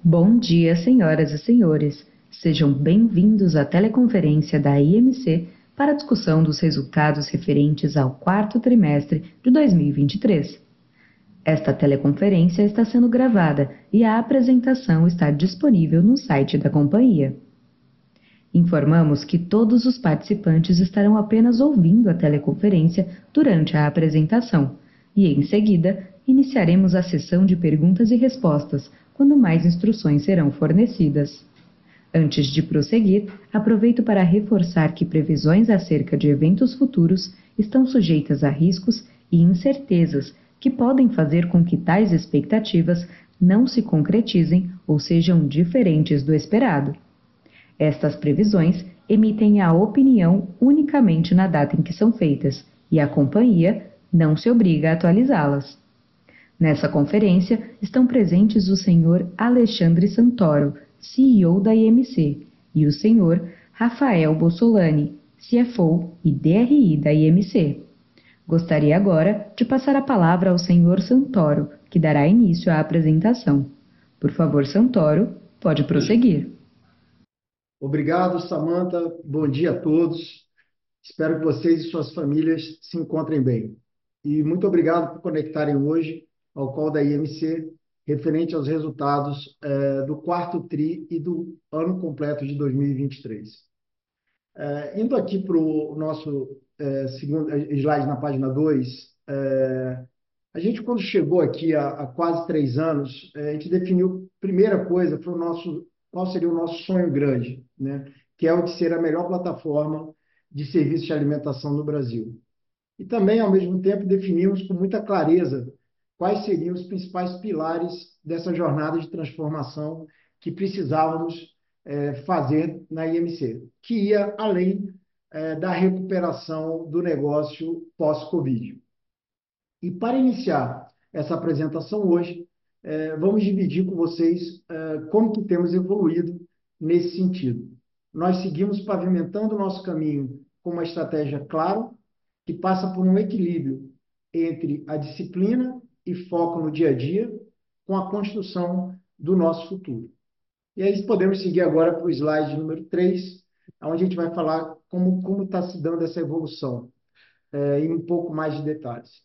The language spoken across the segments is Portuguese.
Bom dia, senhoras e senhores. Sejam bem-vindos à teleconferência da IMC para a discussão dos resultados referentes ao quarto trimestre de 2023. Esta teleconferência está sendo gravada e a apresentação está disponível no site da companhia. Informamos que todos os participantes estarão apenas ouvindo a teleconferência durante a apresentação e, em seguida, iniciaremos a sessão de perguntas e respostas, quando mais instruções serão fornecidas. Antes de prosseguir, aproveito para reforçar que previsões acerca de eventos futuros estão sujeitas a riscos e incertezas que podem fazer com que tais expectativas não se concretizem ou sejam diferentes do esperado. Estas previsões emitem a opinião unicamente na data em que são feitas, e a companhia não se obriga a atualizá-las. Nessa conferência estão presentes o senhor Alexandre Santoro, CEO da IMC, e o senhor Rafael Bossolani, CFO e DRI da IMC. Gostaria agora de passar a palavra ao senhor Santoro, que dará início à apresentação. Por favor, Santoro, pode prosseguir. Obrigado, Samantha. Bom dia a todos. Espero que vocês e suas famílias se encontrem bem. E muito obrigado por conectarem hoje ao call da IMC, referente aos resultados do quarto TRI e do ano completo de 2023. Indo aqui para o nosso segundo slide na página 2, a gente, quando chegou aqui há quase 3 anos, a gente definiu, primeira coisa, foi qual seria o nosso sonho grande, né? Que é o de ser a melhor plataforma de serviços de alimentação no Brasil. E também, ao mesmo tempo, definimos com muita clareza quais seriam os principais pilares dessa jornada de transformação que precisávamos fazer na IMC, que ia além da recuperação do negócio pós-Covid. E para iniciar essa apresentação hoje, vamos dividir com vocês como que temos evoluído nesse sentido. Nós seguimos pavimentando o nosso caminho com uma estratégia clara, que passa por um equilíbrio entre a disciplina e foco no dia a dia, com a construção do nosso futuro. E aí podemos seguir agora para o slide número 3, onde a gente vai falar como está se dando essa evolução, em um pouco mais de detalhes.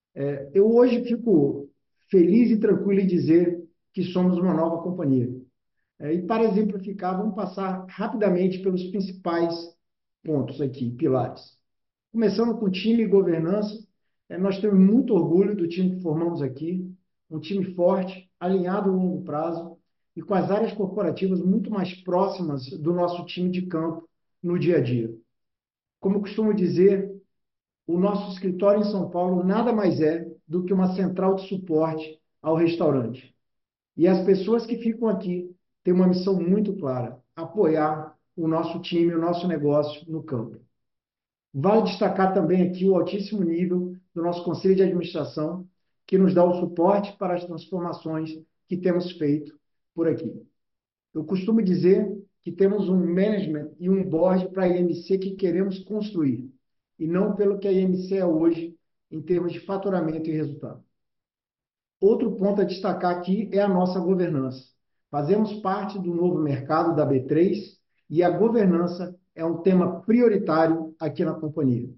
Eu hoje fico feliz e tranquilo em dizer que somos uma nova companhia. E para exemplificar, vamos passar rapidamente pelos principais pontos aqui, pilares. Começando com time e governança, nós temos muito orgulho do time que formamos aqui, um time forte, alinhado a longo prazo e com as áreas corporativas muito mais próximas do nosso time de campo no dia a dia. Como eu costumo dizer, o nosso escritório em São Paulo nada mais é do que uma central de suporte ao restaurante. E as pessoas que ficam aqui têm uma missão muito clara: apoiar o nosso time, o nosso negócio no campo. Vale destacar também aqui o altíssimo nível do nosso conselho de administração, que nos dá o suporte para as transformações que temos feito por aqui. Eu costumo dizer que temos um management e um board para a IMC que queremos construir, e não pelo que a IMC é hoje, em termos de faturamento e resultado. Outro ponto a destacar aqui é a nossa governança. Fazemos parte do novo mercado da B3 e a governança é um tema prioritário aqui na companhia.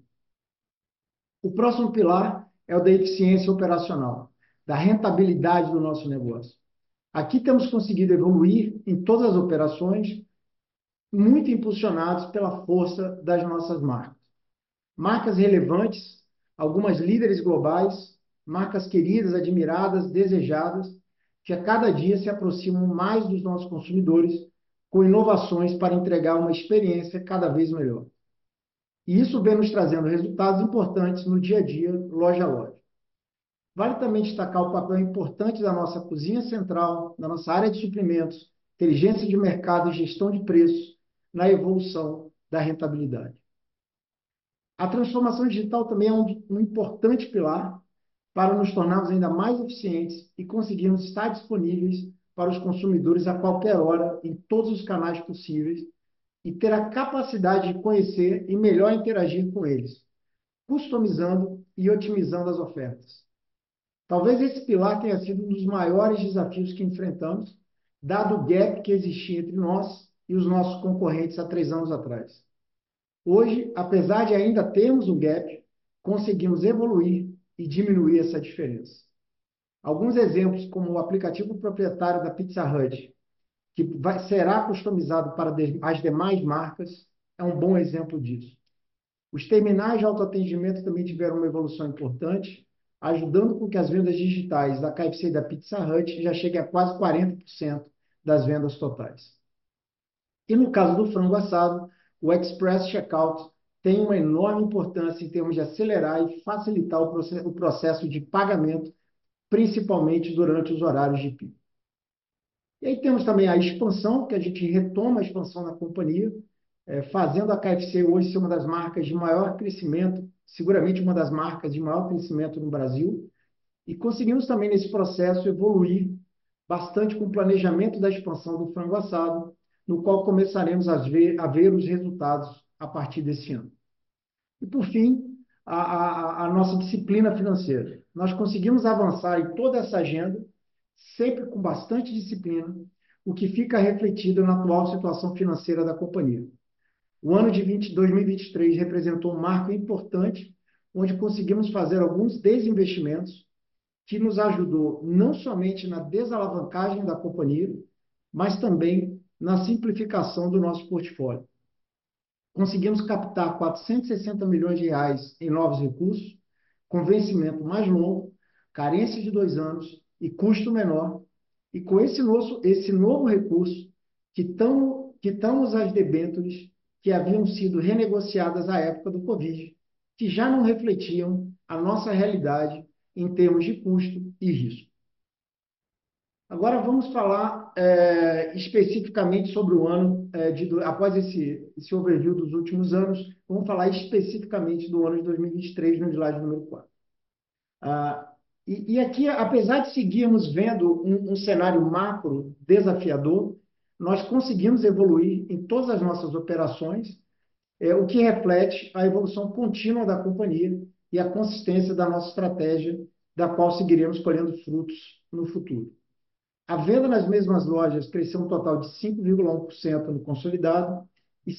O próximo pilar é o da eficiência operacional, da rentabilidade do nosso negócio. Aqui temos conseguido evoluir em todas as operações, muito impulsionados pela força das nossas marcas. Marcas relevantes, algumas líderes globais, marcas queridas, admiradas, desejadas, que a cada dia se aproximam mais dos nossos consumidores com inovações para entregar uma experiência cada vez melhor. E isso vem nos trazendo resultados importantes no dia a dia, loja a loja. Vale também destacar o papel importante da nossa cozinha central, da nossa área de suprimentos, inteligência de mercado e gestão de preços na evolução da rentabilidade. A transformação digital também é um importante pilar para nos tornarmos ainda mais eficientes e conseguirmos estar disponíveis para os consumidores a qualquer hora, em todos os canais possíveis, e ter a capacidade de conhecer e melhor interagir com eles, customizando e otimizando as ofertas. Talvez esse pilar tenha sido um dos maiores desafios que enfrentamos dado o gap que existia entre nós e os nossos concorrentes há 3 anos atrás. Hoje, apesar de ainda termos um gap, conseguimos evoluir e diminuir essa diferença. Alguns exemplos, como o aplicativo proprietário da Pizza Hut, que será customizado para as demais marcas, é um bom exemplo disso. Os terminais de autoatendimento também tiveram uma evolução importante, ajudando com que as vendas digitais da KFC e da Pizza Hut já cheguem a quase 40% das vendas totais. E no caso do frango assado, o Express Checkout tem uma enorme importância em termos de acelerar e facilitar o processo de pagamento, principalmente durante os horários de pico. E aí temos também a expansão, que a gente retoma a expansão da companhia, fazendo a KFC hoje ser uma das marcas de maior crescimento, seguramente uma das marcas de maior crescimento no Brasil, e conseguimos também nesse processo evoluir bastante com o planejamento da expansão do frango assado, no qual começaremos a ver os resultados a partir desse ano. E, por fim, a nossa disciplina financeira. Nós conseguimos avançar em toda essa agenda, sempre com bastante disciplina, o que fica refletido na atual situação financeira da companhia. O ano de 2023 representou um marco importante, onde conseguimos fazer alguns desinvestimentos que nos ajudou não somente na desalavancagem da companhia, mas também na simplificação do nosso portfólio. Conseguimos captar 460 milhões de reais em novos recursos, com vencimento mais longo, carência de 2 anos e custo menor, e com esse novo recurso, quitamos as debêntures que haviam sido renegociadas à época do Covid, que já não refletiam a nossa realidade em termos de custo e risco. Agora vamos falar especificamente sobre o ano, após esse overview dos últimos anos, vamos falar especificamente do ano de 2023, no slide número 4. E aqui, apesar de seguirmos vendo um cenário macro desafiador, nós conseguimos evoluir em todas as nossas operações, o que reflete a evolução contínua da companhia e a consistência da nossa estratégia, da qual seguiremos colhendo frutos no futuro. A venda nas mesmas lojas cresceu um total de 5,1% no consolidado e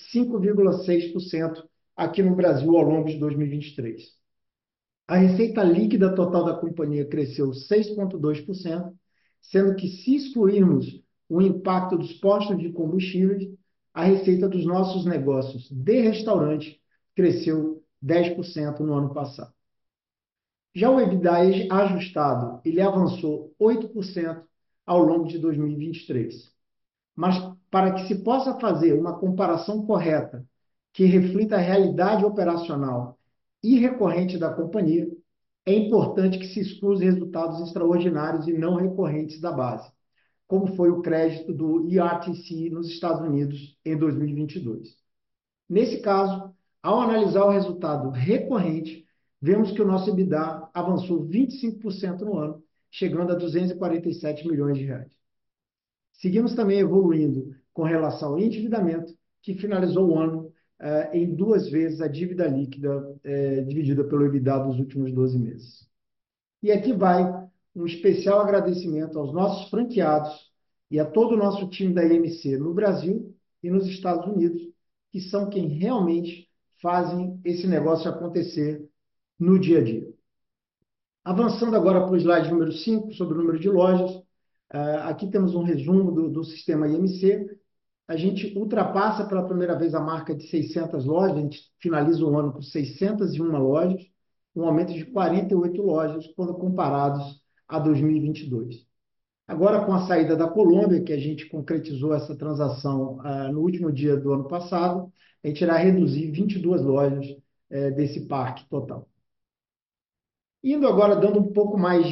5,6% aqui no Brasil ao longo de 2023. A receita líquida total da companhia cresceu 6,2%, sendo que, se excluirmos o impacto dos postos de combustíveis, a receita dos nossos negócios de restaurante cresceu 10% no ano passado. Já o EBITDA ajustado, ele avançou 8% ao longo de 2023. Mas, para que se possa fazer uma comparação correta, que reflita a realidade operacional e recorrente da companhia, é importante que se exclua os resultados extraordinários e não recorrentes da base, como foi o crédito do ERTC nos Estados Unidos em 2022. Nesse caso, ao analisar o resultado recorrente, vemos que o nosso EBITDA avançou 25% no ano, chegando a 247 milhões de reais. Seguimos também evoluindo com relação ao endividamento, que finalizou o ano em 2 vezes a dívida líquida dividida pelo EBITDA dos últimos 12 meses. E aqui vai um especial agradecimento aos nossos franqueados e a todo o nosso time da IMC no Brasil e nos Estados Unidos, que são quem realmente fazem esse negócio acontecer no dia a dia. Avançando agora para o slide número 5, sobre o número de lojas, aqui temos um resumo do sistema IMC. A gente ultrapassa pela primeira vez a marca de 600 lojas, a gente finaliza o ano com 601 lojas, um aumento de 48 lojas quando comparados a 2022. Agora, com a saída da Colômbia, que a gente concretizou essa transação no último dia do ano passado, a gente irá reduzir 22 lojas desse parque total. Indo agora, entrando um pouco mais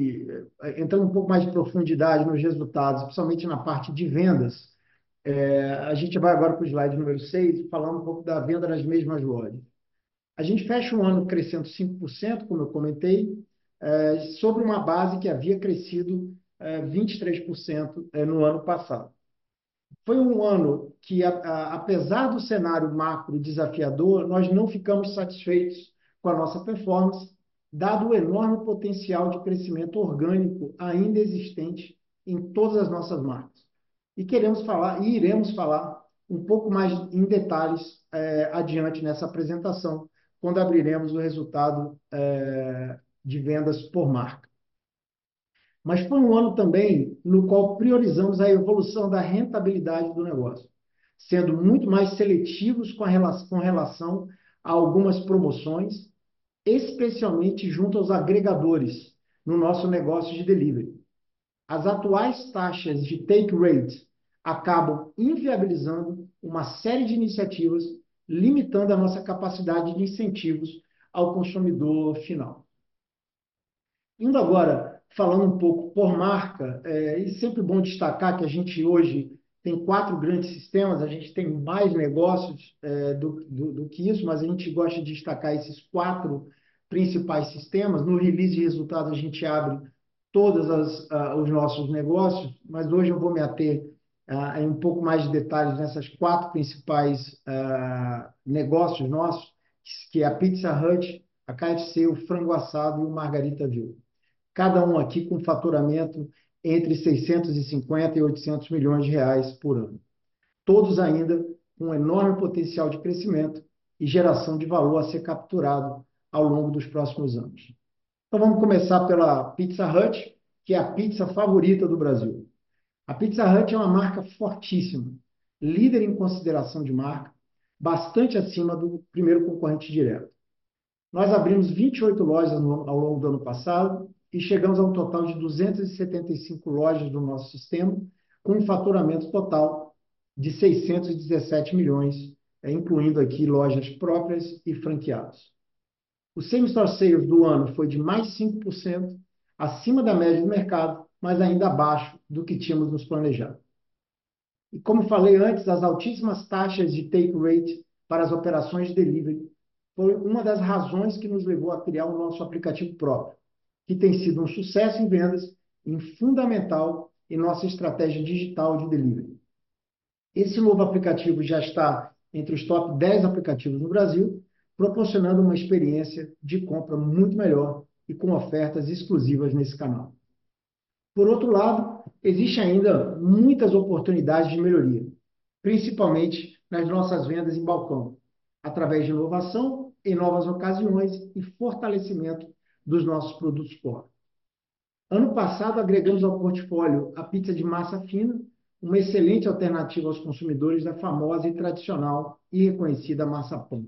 de profundidade nos resultados, principalmente na parte de vendas, a gente vai agora para o slide número 6, falando um pouco da venda nas mesmas lojas. A gente fecha um ano crescendo 5%, como eu comentei, sobre uma base que havia crescido 23% no ano passado. Foi um ano que, apesar do cenário macro desafiador, nós não ficamos satisfeitos com a nossa performance, dado o enorme potencial de crescimento orgânico ainda existente em todas as nossas marcas. e queremos falar, e iremos falar um pouco mais em detalhes adiante nessa apresentação, quando abriremos o resultado de vendas por marca. Mas foi um ano também no qual priorizamos a evolução da rentabilidade do negócio, sendo muito mais seletivos com relação a algumas promoções, especialmente junto aos agregadores no nosso negócio de delivery. As atuais taxas de take rate acabam inviabilizando uma série de iniciativas, limitando a nossa capacidade de incentivos ao consumidor final. Indo agora, falando um pouco por marca, é sempre bom destacar que a gente hoje tem 4 grandes sistemas, a gente tem mais negócios do que isso, mas a gente gosta de destacar esses 4 principais sistemas. No release de resultados, a gente abre todos os nossos negócios, mas hoje eu vou me ater em um pouco mais de detalhes nessas 4 principais negócios nossos, que é a Pizza Hut, a KFC, o Frango Assado e o Margaritaville. Cada um aqui com faturamento entre 650 e 800 milhões de reais por ano. Todos ainda com um enorme potencial de crescimento e geração de valor a ser capturado ao longo dos próximos anos. Então vamos começar pela Pizza Hut, que é a pizza favorita do Brasil. A Pizza Hut é uma marca fortíssima, líder em consideração de marca, bastante acima do primeiro concorrente direto. Nós abrimos 28 lojas ao longo do ano passado e chegamos a um total de 275 lojas do nosso sistema, com um faturamento total de 617 milhões, incluindo aqui lojas próprias e franqueados. O same-store sales do ano foi de mais 5%, acima da média do mercado, mas ainda abaixo do que tínhamos nos planejado. E como falei antes, as altíssimas taxas de take rate para as operações de delivery foi uma das razões que nos levou a criar o nosso aplicativo próprio, que tem sido um sucesso em vendas e fundamental em nossa estratégia digital de delivery. Esse novo aplicativo já está entre os top 10 aplicativos no Brasil, proporcionando uma experiência de compra muito melhor e com ofertas exclusivas nesse canal. Por outro lado, existem ainda muitas oportunidades de melhoria, principalmente nas nossas vendas em balcão, através de inovação em novas ocasiões e fortalecimento dos nossos produtos core. Ano passado, agregamos ao portfólio a pizza de massa fina, uma excelente alternativa aos consumidores da famosa e tradicional e reconhecida massa pão.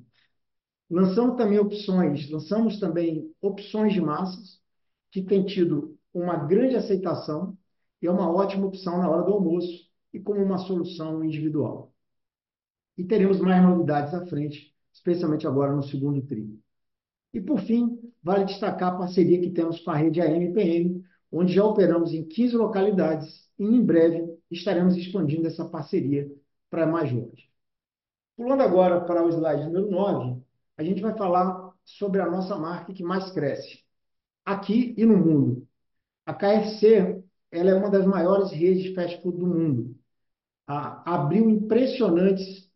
Lançamos também opções de massas, que têm tido uma grande aceitação e é uma ótima opção na hora do almoço e como uma solução individual. E teremos mais novidades à frente, especialmente agora no segundo tri. E, por fim, vale destacar a parceria que temos com a rede AMPM, onde já operamos em 15 localidades e, em breve, estaremos expandindo essa parceria para mais lojas. Pulando agora para o slide número 9, a gente vai falar sobre a nossa marca que mais cresce, aqui e no mundo. A KFC, ela é uma das maiores redes de fast food do mundo. Abriu impressionantes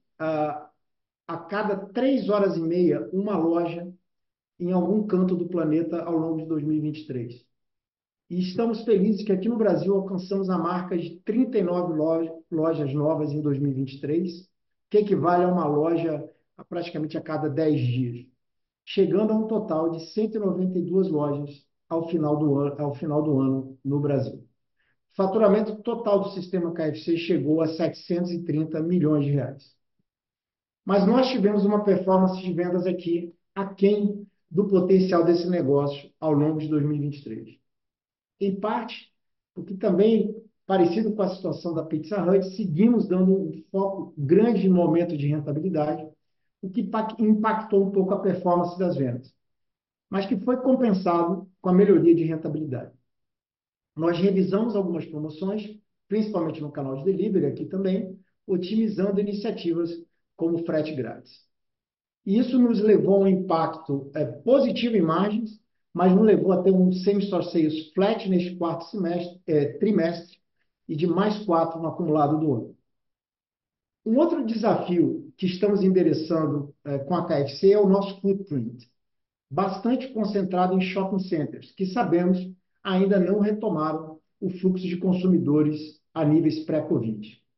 a cada 3 horas e meia uma loja em algum canto do planeta ao longo de 2023. E estamos felizes que aqui no Brasil alcançamos a marca de 39 lojas novas em 2023, que equivale a uma loja praticamente a cada 10 dias, chegando a um total de 192 lojas ao final do ano no Brasil. O faturamento total do sistema KFC chegou a 730 milhões de reais. Mas nós tivemos uma performance de vendas aqui aquém do potencial desse negócio ao longo de 2023. Em parte, porque também, parecido com a situação da Pizza Hut, seguimos dando um foco grande em momento de rentabilidade, o que impactou um pouco a performance das vendas, mas que foi compensado com a melhoria de rentabilidade. Nós revisamos algumas promoções, principalmente no canal de delivery, aqui também, otimizando iniciativas como frete grátis. E isso nos levou a um impacto positivo em margens, mas nos levou a ter um same-store sales flat neste quarto trimestre e de mais 4 no acumulado do ano. Um outro desafio que estamos endereçando com a KFC é o nosso footprint, bastante concentrado em shopping centers, que sabemos ainda não retomaram o fluxo de consumidores a níveis pré-Covid.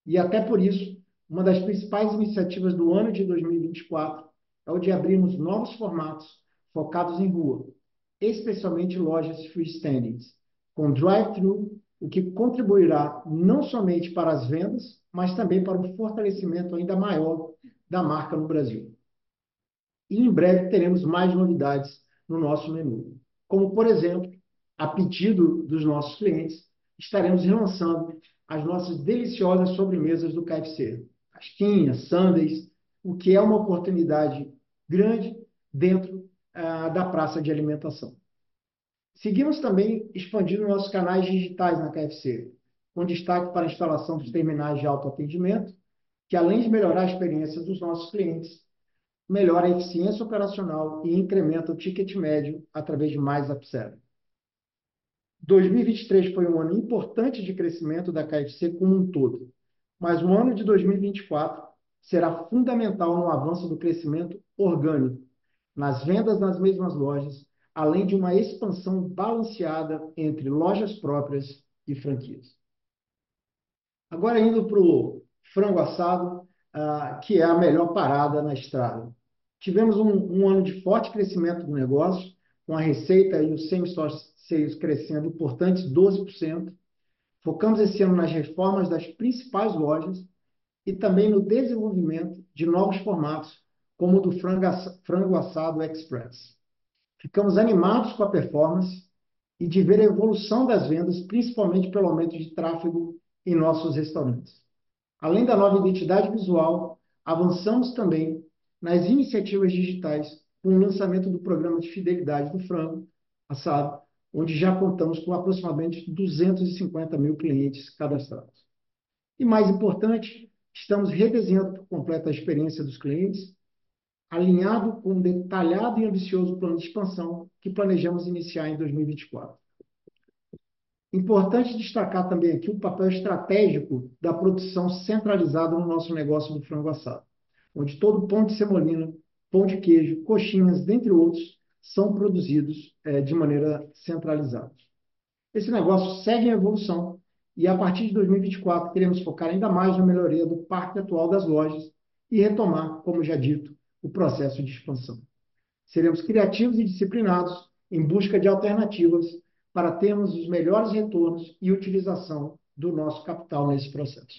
E até por isso, uma das principais iniciativas do ano de 2024 é o de abrirmos novos formatos focados em rua, especialmente lojas freestanding, com drive-thru, o que contribuirá não somente para as vendas, mas também para o fortalecimento ainda maior da marca no Brasil. E em breve teremos mais novidades no nosso menu. Como, por exemplo, a pedido dos nossos clientes, estaremos relançando as nossas deliciosas sobremesas do KFC. Casquinhas, sundaes, o que é uma oportunidade grande dentro da praça de alimentação. Seguimos também expandindo nossos canais digitais na KFC, com destaque para a instalação dos terminais de autoatendimento, que além de melhorar a experiência dos nossos clientes, melhora a eficiência operacional e incrementa o ticket médio através de mais upselling. 2023 foi um ano importante de crescimento da KFC como um todo, mas o ano de 2024 será fundamental no avanço do crescimento orgânico, nas vendas nas mesmas lojas, além de uma expansão balanceada entre lojas próprias e franquias. Agora indo para o frango assado, que é a melhor parada na estrada. Tivemos um ano de forte crescimento do negócio, com a receita e o same-store sales crescendo importantes 12%. Focamos esse ano nas reformas das principais lojas e também no desenvolvimento de novos formatos, como o do frango assado express. Ficamos animados com a performance e de ver a evolução das vendas, principalmente pelo aumento de tráfego em nossos restaurantes. Além da nova identidade visual, avançamos também nas iniciativas digitais com o lançamento do programa de fidelidade do frango assado, onde já contamos com aproximadamente 250 mil clientes cadastrados. E mais importante, estamos redesenhando por completo a experiência dos clientes, alinhado com um detalhado e ambicioso plano de expansão que planejamos iniciar em 2024. Importante destacar também aqui o papel estratégico da produção centralizada no nosso negócio do frango assado, onde todo pão de semolina, pão de queijo, coxinhas, dentre outros, são produzidos de maneira centralizada. Esse negócio segue em evolução e, a partir de 2024, queremos focar ainda mais na melhoria do parque atual das lojas e retomar, como já dito, o processo de expansão. Seremos criativos e disciplinados em busca de alternativas para termos os melhores retornos e utilização do nosso capital nesse processo.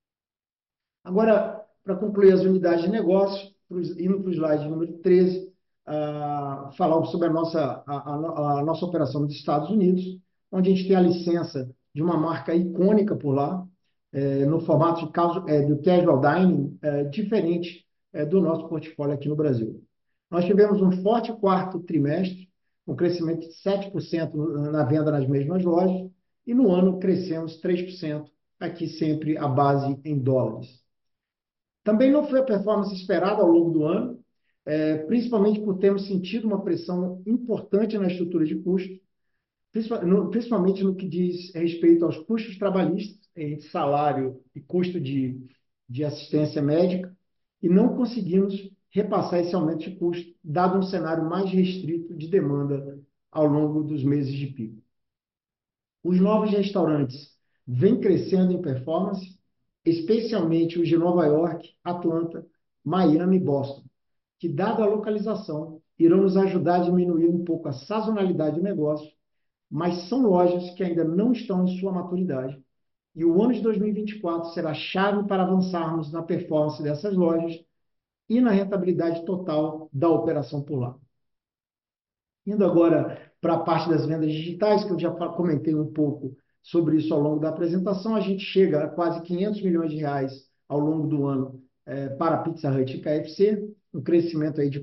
Agora, para concluir as unidades de negócio, indo para o slide número 13, falar sobre a nossa operação nos Estados Unidos, onde a gente tem a licença de uma marca icônica por lá, no formato do casual dining, diferente do nosso portfólio aqui no Brasil. Nós tivemos um forte quarto trimestre, com crescimento de 7% na venda nas mesmas lojas, e no ano crescemos 3%, aqui sempre a base em dólares. Também não foi a performance esperada ao longo do ano, principalmente por termos sentido uma pressão importante na estrutura de custo, principalmente no que diz respeito aos custos trabalhistas, entre salário e custo de assistência médica, e não conseguimos repassar esse aumento de custo, dado um cenário mais restrito de demanda ao longo dos meses de pico. Os novos restaurantes vêm crescendo em performance, especialmente os de Nova York, Atlanta, Miami e Boston, que, dada a localização, irão nos ajudar a diminuir um pouco a sazonalidade do negócio, mas são lojas que ainda não estão em sua maturidade. E o ano de 2024 será chave para avançarmos na performance dessas lojas e na rentabilidade total da operação por lá. Indo agora para a parte das vendas digitais, que eu já comentei um pouco sobre isso ao longo da apresentação, a gente chega a quase 500 milhões de reais ao longo do ano para a Pizza Hut e KFC, um crescimento aí de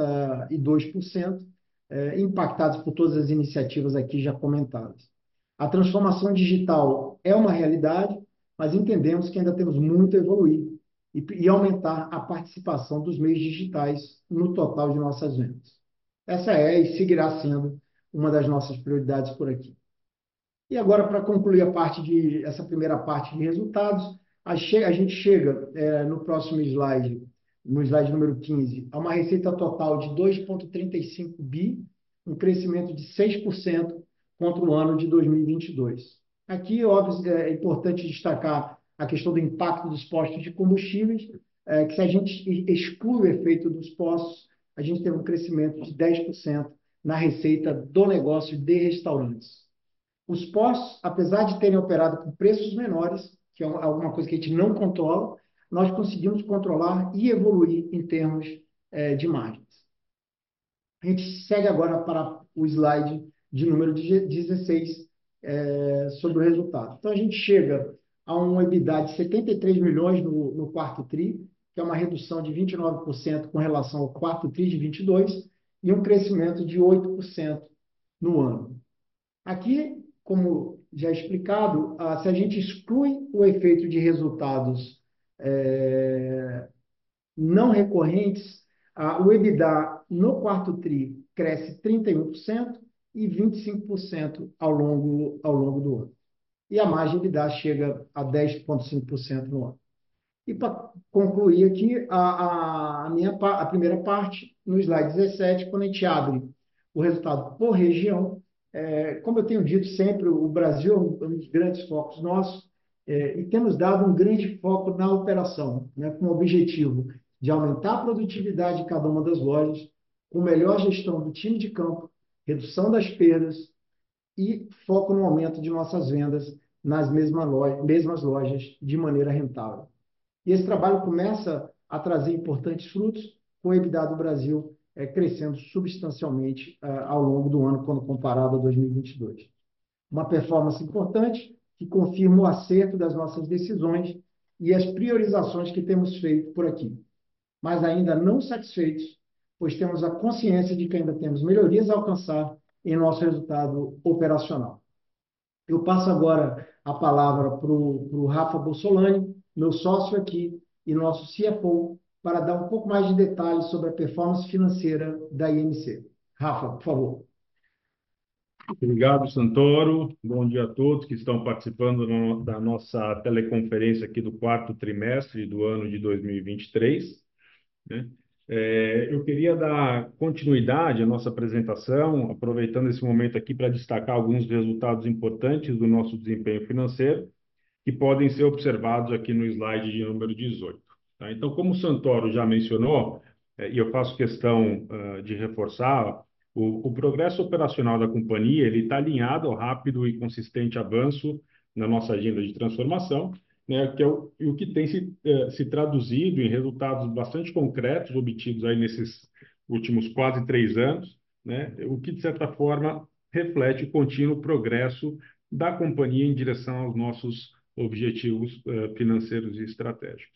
42%, impactados por todas as iniciativas aqui já comentadas. A transformação digital é uma realidade, mas entendemos que ainda temos muito a evoluir e aumentar a participação dos meios digitais no total de nossas vendas. Essa é e seguirá sendo uma das nossas prioridades por aqui. E agora, para concluir essa primeira parte de resultados, a gente chega no próximo slide, no slide número 15, a uma receita total de 2,35 bi, um crescimento de 6% contra o ano de 2022. Aqui, óbvio, é importante destacar a questão do impacto dos postos de combustíveis, que se a gente exclui o efeito dos postos, a gente teve um crescimento de 10% na receita do negócio de restaurantes. Os postos, apesar de terem operado com preços menores, que é alguma coisa que a gente não controla, nós conseguimos controlar e evoluir em termos de margens. A gente segue agora para o slide de número 16, sobre o resultado. Então, a gente chega a um EBITDA de 73 milhões no quarto TRI, que é uma redução de 29% com relação ao quarto TRI de 22, e um crescimento de 8% no ano. Aqui, como já explicado, se a gente exclui o efeito de resultados não recorrentes, o EBITDA no quarto TRI cresce 31% e 25% ao longo do ano. E a margem EBITDA chega a 10,5% no ano. E para concluir aqui, a primeira parte, no slide 17, quando a gente abre o resultado por região, como eu tenho dito sempre, o Brasil é um dos grandes focos nossos, e temos dado um grande foco na operação, né, com o objetivo de aumentar a produtividade de cada uma das lojas, com melhor gestão do time de campo, redução das perdas e foco no aumento de nossas vendas nas mesmas lojas de maneira rentável. E esse trabalho começa a trazer importantes frutos, com o EBITDA do Brasil crescendo substancialmente ao longo do ano, quando comparado a 2022. Uma performance importante que confirma o acerto das nossas decisões e as priorizações que temos feito por aqui. Mas ainda não satisfeitos, pois temos a consciência de que ainda temos melhorias a alcançar em nosso resultado operacional. Eu passo agora a palavra para o Rafa Bossolani, meu sócio aqui e nosso CFO, para dar um pouco mais de detalhes sobre a performance financeira da IMC. Rafa, por favor. Obrigado, Santoro. Bom dia a todos que estão participando da nossa teleconferência aqui do quarto trimestre do ano de 2023. Né? Eu queria dar continuidade à nossa apresentação, aproveitando esse momento aqui para destacar alguns resultados importantes do nosso desempenho financeiro, que podem ser observados aqui no slide de número 18. Tá? Então, como o Santoro já mencionou, e eu faço questão de reforçar, o progresso operacional da companhia ele está alinhado ao rápido e consistente avanço na nossa agenda de transformação, né, que é o que tem se traduzido em resultados bastante concretos obtidos aí nesses últimos quase 3 anos, né, o que, de certa forma, reflete o contínuo progresso da companhia em direção aos nossos objetivos financeiros e estratégicos.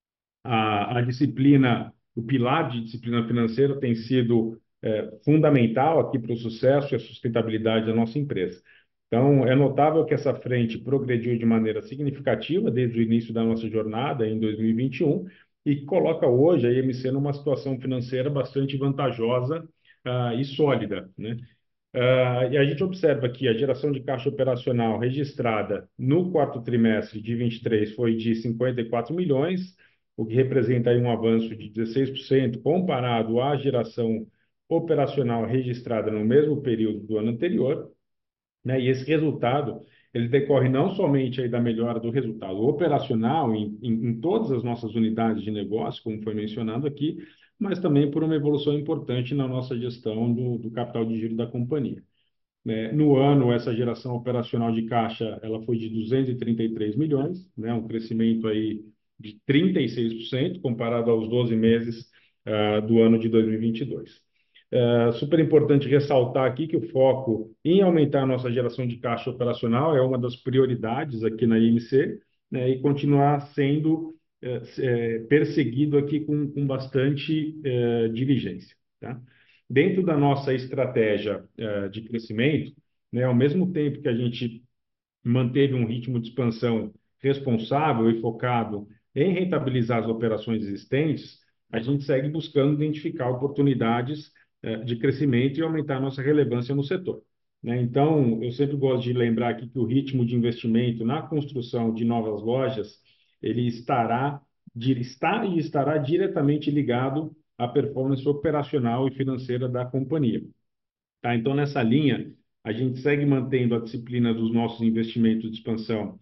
A disciplina, o pilar de disciplina financeira tem sido fundamental aqui para o sucesso e a sustentabilidade da nossa empresa. Então, é notável que essa frente progrediu de maneira significativa desde o início da nossa jornada, em 2021, e coloca hoje a IMC numa situação financeira bastante vantajosa e sólida, né? E a gente observa que a geração de caixa operacional registrada no quarto trimestre de 23 foi de 54 milhões, o que representa aí um avanço de 16% comparado à geração operacional registrada no mesmo período do ano anterior, né? E esse resultado ele decorre não somente aí da melhora do resultado operacional em todas as nossas unidades de negócio, como foi mencionado aqui, mas também por uma evolução importante na nossa gestão do capital de giro da companhia. No ano, essa geração operacional de caixa ela foi de 233 milhões, né? Um crescimento aí de 36% comparado aos 12 meses do ano de 2022. Super importante ressaltar aqui que o foco em aumentar a nossa geração de caixa operacional é uma das prioridades aqui na IMC, né, e continuar sendo perseguido aqui com bastante diligência. Tá? Dentro da nossa estratégia de crescimento, né, ao mesmo tempo que a gente manteve um ritmo de expansão responsável e focado em rentabilizar as operações existentes, a gente segue buscando identificar oportunidades de crescimento e aumentar a nossa relevância no setor. Né? Então, eu sempre gosto de lembrar aqui que o ritmo de investimento na construção de novas lojas, ele está e estará diretamente ligado à performance operacional e financeira da companhia. Tá? Então, nessa linha, a gente segue mantendo a disciplina dos nossos investimentos de expansão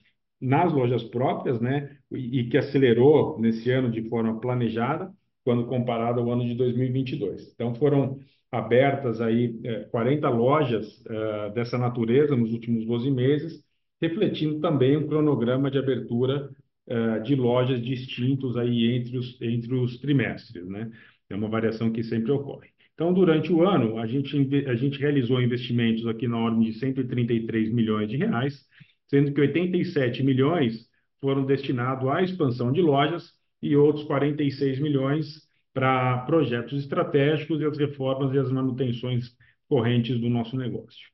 nas lojas próprias, né, e que acelerou nesse ano de forma planejada, quando comparado ao ano de 2022. Então, foram abertas aí 40 lojas dessa natureza nos últimos 12 meses, refletindo também um cronograma de abertura de lojas distintos aí entre os trimestres, né? É uma variação que sempre ocorre. Então, durante o ano, a gente realizou investimentos aqui na ordem de 133 milhões de reais, sendo que 87 milhões foram destinados à expansão de lojas e outros 46 milhões para projetos estratégicos e as reformas e as manutenções correntes do nosso negócio.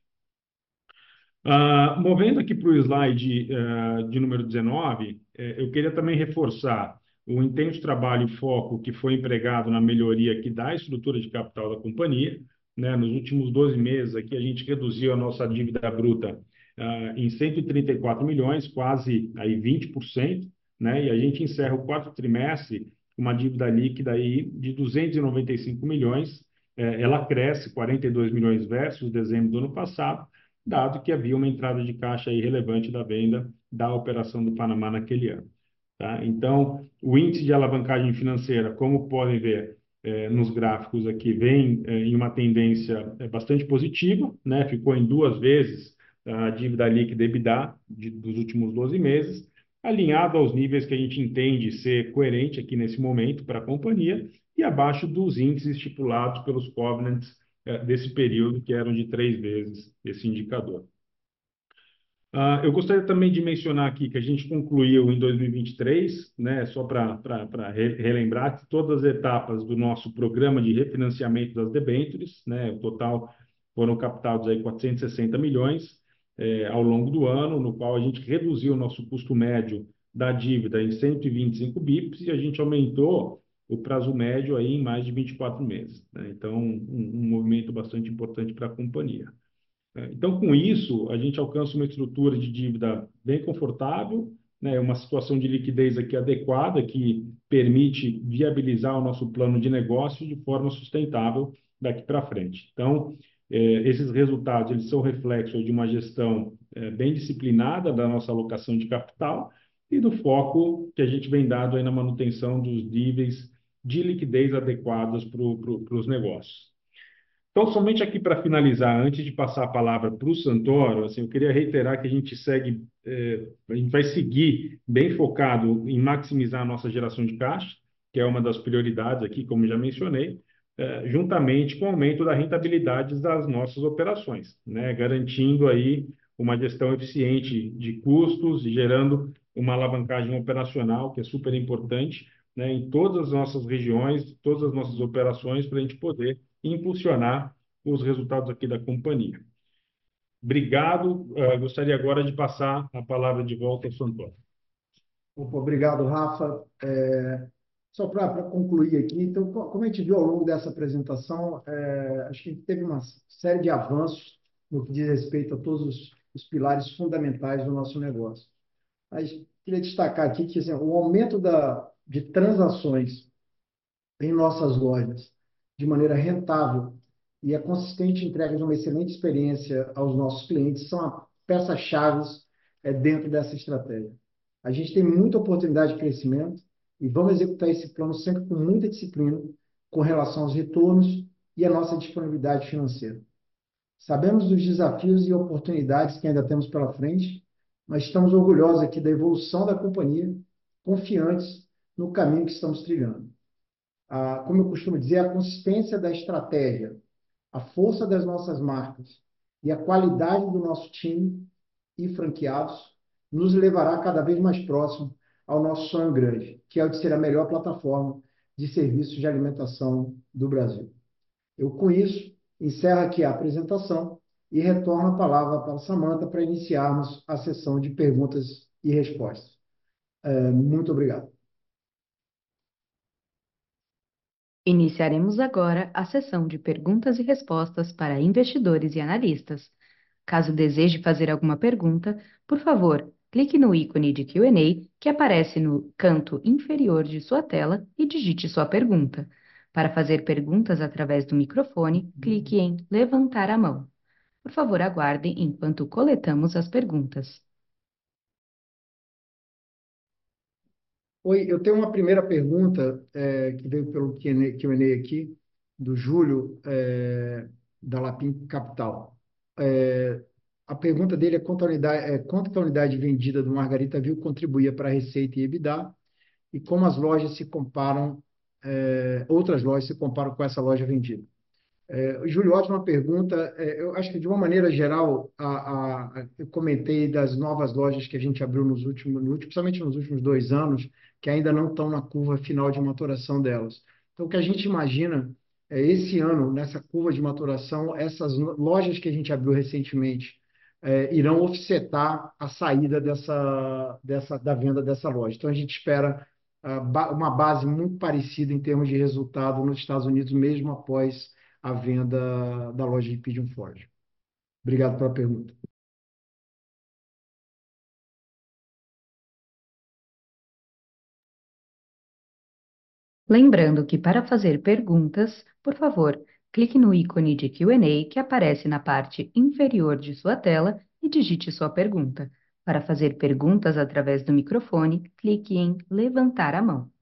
Movendo aqui para o slide de número 19, eu queria também reforçar o intenso trabalho e foco que foi empregado na melhoria aqui da estrutura de capital da companhia, né? Nos últimos 12 meses aqui a gente reduziu a nossa dívida bruta em 134 milhões, quase aí 20%, né? E a gente encerra o quarto trimestre com uma dívida líquida aí de 295 milhões, ela cresce 42 milhões versus dezembro do ano passado, dado que havia uma entrada de caixa aí relevante da venda da operação do Panamá naquele ano. Tá? Então, o índice de alavancagem financeira, como podem ver nos gráficos aqui, vem em uma tendência bastante positiva, né? Ficou em 2 vezes a dívida líquida EBITDA dos últimos 12 meses, alinhado aos níveis que a gente entende ser coerente aqui nesse momento para a companhia e abaixo dos índices estipulados pelos covenants desse período, que eram de 3 vezes esse indicador. Eu gostaria também de mencionar aqui que a gente concluiu em 2023, né, só para relembrar, que todas as etapas do nosso programa de refinanciamento das debêntures, né, o total foram captados aí 460 milhões ao longo do ano, no qual a gente reduziu o nosso custo médio da dívida em 125 bips e a gente aumentou o prazo médio aí em mais de 24 meses, né? Então, um movimento bastante importante para a companhia. Então, com isso, a gente alcança uma estrutura de dívida bem confortável, né, uma situação de liquidez aqui adequada, que permite viabilizar o nosso plano de negócio de forma sustentável daqui para frente. Então, esses resultados eles são reflexo de uma gestão bem disciplinada da nossa alocação de capital e do foco que a gente vem dado aí na manutenção dos níveis de liquidez adequados para os negócios. Então, somente aqui para finalizar, antes de passar a palavra para o Santoro, assim, eu queria reiterar que a gente vai seguir bem focado em maximizar a nossa geração de caixa, que é uma das prioridades aqui, como já mencionei, juntamente com o aumento da rentabilidade das nossas operações, né, garantindo aí uma gestão eficiente de custos e gerando uma alavancagem operacional, que é super importante, né, em todas as nossas regiões, todas as nossas operações, para a gente poder impulsionar os resultados aqui da companhia. Obrigado. Gostaria agora de passar a palavra de volta ao Santoro. Obrigado, Rafa. Só para concluir aqui, então, como a gente viu ao longo dessa apresentação, acho que a gente teve uma série de avanços no que diz respeito a todos os pilares fundamentais do nosso negócio. Mas queria destacar aqui que assim, o aumento de transações em nossas lojas de maneira rentável e a consistente entrega de uma excelente experiência aos nossos clientes são a peça-chave dentro dessa estratégia. A gente tem muita oportunidade de crescimento e vamos executar esse plano sempre com muita disciplina com relação aos retornos e a nossa disponibilidade financeira. Sabemos dos desafios e oportunidades que ainda temos pela frente, mas estamos orgulhosos aqui da evolução da companhia, confiantes no caminho que estamos trilhando. Como eu costumo dizer, a consistência da estratégia, a força das nossas marcas e a qualidade do nosso time e franqueados nos levará cada vez mais próximo ao nosso sonho grande, que é o de ser a melhor plataforma de serviços de alimentação do Brasil. Eu, com isso, encerro aqui a apresentação e retorno a palavra para a Samantha para iniciarmos a sessão de perguntas e respostas. Muito obrigado. Iniciaremos agora a sessão de perguntas e respostas para investidores e analistas. Caso deseje fazer alguma pergunta, por favor, clique no ícone de Q&A que aparece no canto inferior de sua tela e digite sua pergunta. Para fazer perguntas através do microfone, clique em levantar a mão. Por favor, aguardem enquanto coletamos as perguntas. Oi, eu tenho uma primeira pergunta que veio pelo Q&A aqui, do Júlio, da Lapim Capital. É, a pergunta dele é quanto que a unidade vendida do Margarita Vil contribuía para a receita e EBITDA, e como as lojas se comparam, outras lojas se comparam com essa loja vendida. Júlio, ótima pergunta. Eu acho que, de uma maneira geral, eu comentei das novas lojas que a gente abriu principalmente nos últimos 2 anos, que ainda não estão na curva final de maturação delas. Então, o que a gente imagina esse ano, nessa curva de maturação, essas lojas que a gente abriu recentemente irão offsetar a saída da venda dessa loja. Então, a gente espera uma base muito parecida em termos de resultado nos Estados Unidos, mesmo após a venda da loja de Pigeon Forge. Obrigado pela pergunta. Lembrando que para fazer perguntas, por favor, clique no ícone de Q&A que aparece na parte inferior de sua tela e digite sua pergunta. Para fazer perguntas através do microfone, clique em levantar a mão.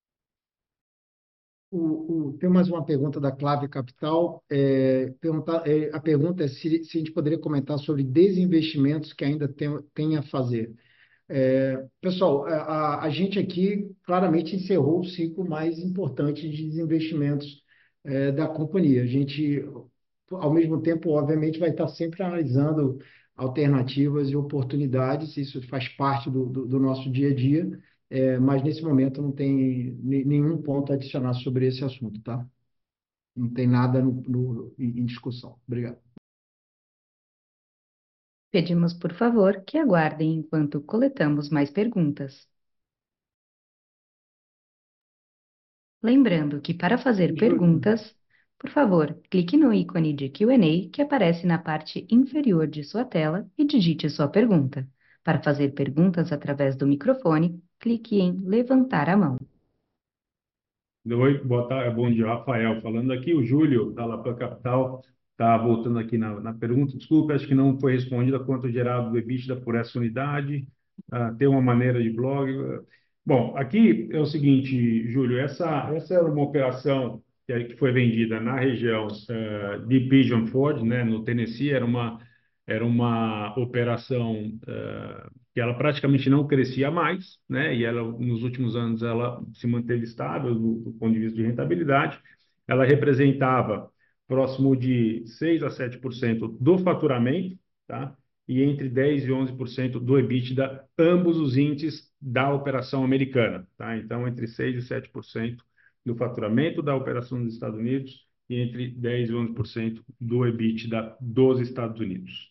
Tem mais uma pergunta da Clave Capital. A pergunta é se a gente poderia comentar sobre desinvestimentos que ainda tem a fazer. Pessoal, a gente aqui claramente encerrou o ciclo mais importante de desinvestimentos da companhia. A gente, ao mesmo tempo, obviamente, vai estar sempre analisando alternativas e oportunidades, isso faz parte do nosso dia a dia, mas nesse momento não tem nenhum ponto a adicionar sobre esse assunto, tá? Não tem nada em discussão. Obrigado. Pedimos, por favor, que aguardem enquanto coletamos mais perguntas. Lembrando que para fazer Júlio, perguntas, por favor, clique no ícone de Q&A que aparece na parte inferior de sua tela e digite sua pergunta. Para fazer perguntas através do microfone, clique em levantar a mão. Oi, boa tarde, bom dia, Rafael. Falando aqui, o Júlio, da Lapan Capital, está voltando aqui na pergunta. Desculpe, acho que não foi respondida quanto gerado do EBITDA por essa unidade. Tem uma maneira de blog. Bom, aqui é o seguinte, Júlio, essa era uma operação que foi vendida na região de Pigeon Forge, né, no Tennessee, era uma operação que ela praticamente não crescia mais, né? E ela, nos últimos anos, ela se manteve estável do ponto de vista de rentabilidade. Ela representava próximo de 6 a 7% do faturamento, tá? E entre 10 e 11% do EBITDA, ambos os índices da operação americana, tá? Então, entre 6 e 7% do faturamento da operação dos Estados Unidos e entre 10 e 11% do EBITDA dos Estados Unidos.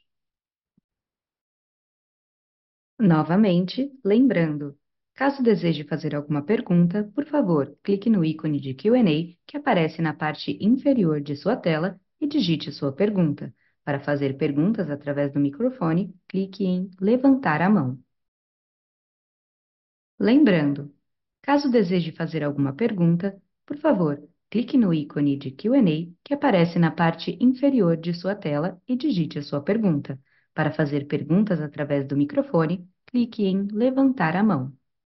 Novamente, lembrando, caso deseje fazer alguma pergunta, por favor, clique no ícone de Q&A que aparece na parte inferior de sua tela e digite sua pergunta. Para fazer perguntas através do microfone, clique em levantar a mão. Lembrando, caso deseje fazer alguma pergunta, por favor, clique no ícone de Q&A que aparece na parte inferior de sua tela e digite a sua pergunta. Para fazer perguntas através do microfone, clique em levantar a mão.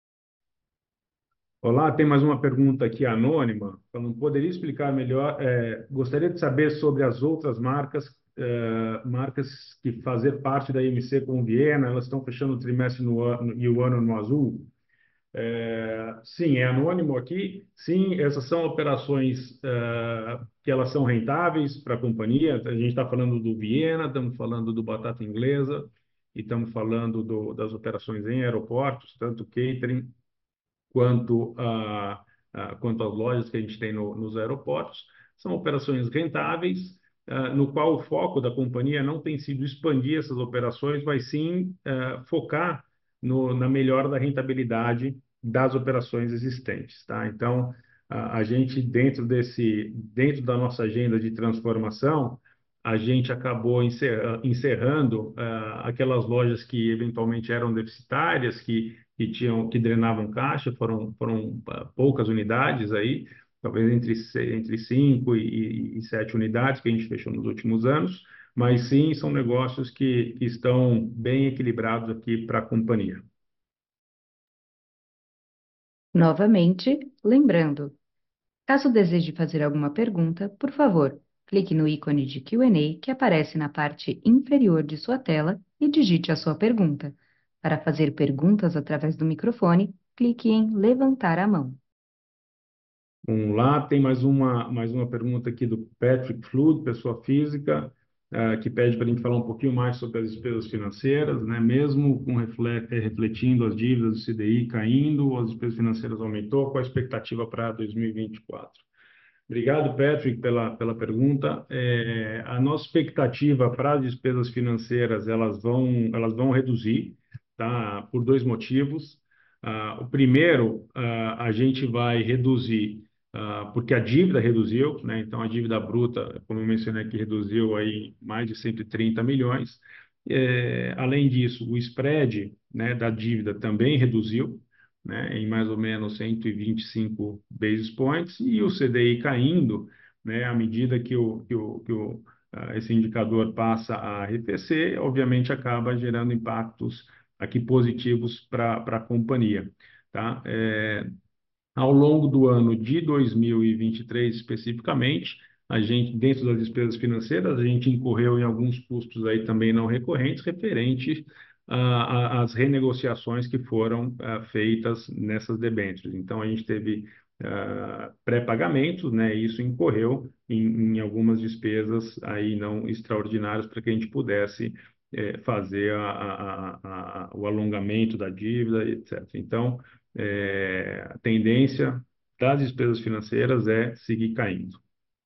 Olá, tem mais uma pergunta aqui anônima. Falando, poderia explicar melhor? Gostaria de saber sobre as outras marcas que fazer parte da IMC com Viena, elas estão fechando o trimestre e o ano no azul. Sim, é anônimo aqui. Sim, essas são operações que elas são rentáveis para a companhia. A gente está falando do Viena, estamos falando do Batata Inglesa e estamos falando das operações em aeroportos, tanto catering quanto às lojas que a gente tem nos aeroportos. São operações rentáveis, no qual o foco da companhia não tem sido expandir essas operações, mas sim focar na melhora da rentabilidade das operações existentes, tá? Então, a gente, dentro da nossa agenda de transformação, a gente acabou encerrando aquelas lojas que eventualmente eram deficitárias, que drenavam caixa, foram poucas unidades aí, talvez entre 5 e 7 unidades que a gente fechou nos últimos anos, mas sim, são negócios que estão bem equilibrados aqui para a companhia. Novamente, lembrando, caso deseje fazer alguma pergunta, por favor, clique no ícone de Q&A que aparece na parte inferior de sua tela e digite a sua pergunta. Para fazer perguntas através do microfone, clique em levantar a mão. Vamos lá, tem mais uma pergunta aqui do Patrick Flood, pessoa física, que pede para a gente falar um pouquinho mais sobre as despesas financeiras, né? Mesmo com refletindo as dívidas do CDI caindo, as despesas financeiras aumentou, qual a expectativa para 2024? Obrigado, Patrick, pela pergunta. A nossa expectativa para as despesas financeiras, elas vão reduzir, tá? Por dois motivos. O primeiro, a gente vai reduzir, porque a dívida reduziu, né? Então, a dívida bruta, como eu mencionei aqui, reduziu aí mais de 130 milhões. Além disso, o spread, né, da dívida também reduziu, né, em mais ou menos 125 basis points, e o CDI caindo, né, à medida que esse indicador passa a arrefecer, obviamente acaba gerando impactos aqui positivos para a companhia, tá? Ao longo do ano de 2023, especificamente, a gente, dentro das despesas financeiras, a gente incorreu em alguns custos aí também não recorrentes, referentes às renegociações que foram feitas nessas debêntures. Então, a gente teve pré-pagamentos, né? E isso incorreu em algumas despesas aí não extraordinárias para que a gente pudesse fazer o alongamento da dívida, etc. Então, a tendência das despesas financeiras é seguir caindo.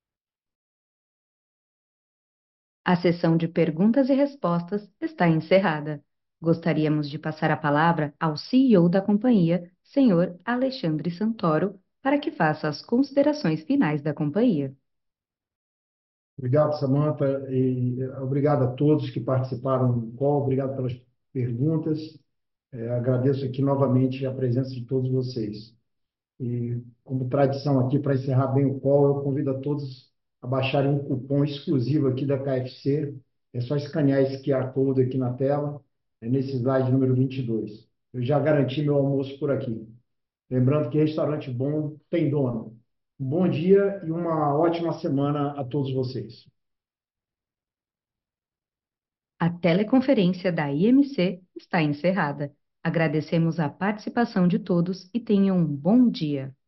A sessão de perguntas e respostas está encerrada. Gostaríamos de passar a palavra ao CEO da companhia, senhor Alexandre Santoro, para que faça as considerações finais da companhia. Obrigado, Samantha, e obrigado a todos que participaram do call, obrigado pelas perguntas. Agradeço aqui novamente a presença de todos vocês. E, como tradição aqui, para encerrar bem o call, eu convido a todos a baixarem um cupom exclusivo aqui da KFC. É só escanear esse QR Code aqui na tela, nesse slide número 22. Eu já garanti meu almoço por aqui. Lembrando que restaurante bom tem dono. Um bom dia e uma ótima semana a todos vocês. A teleconferência da IMC está encerrada. Agradecemos a participação de todos e tenham um bom dia.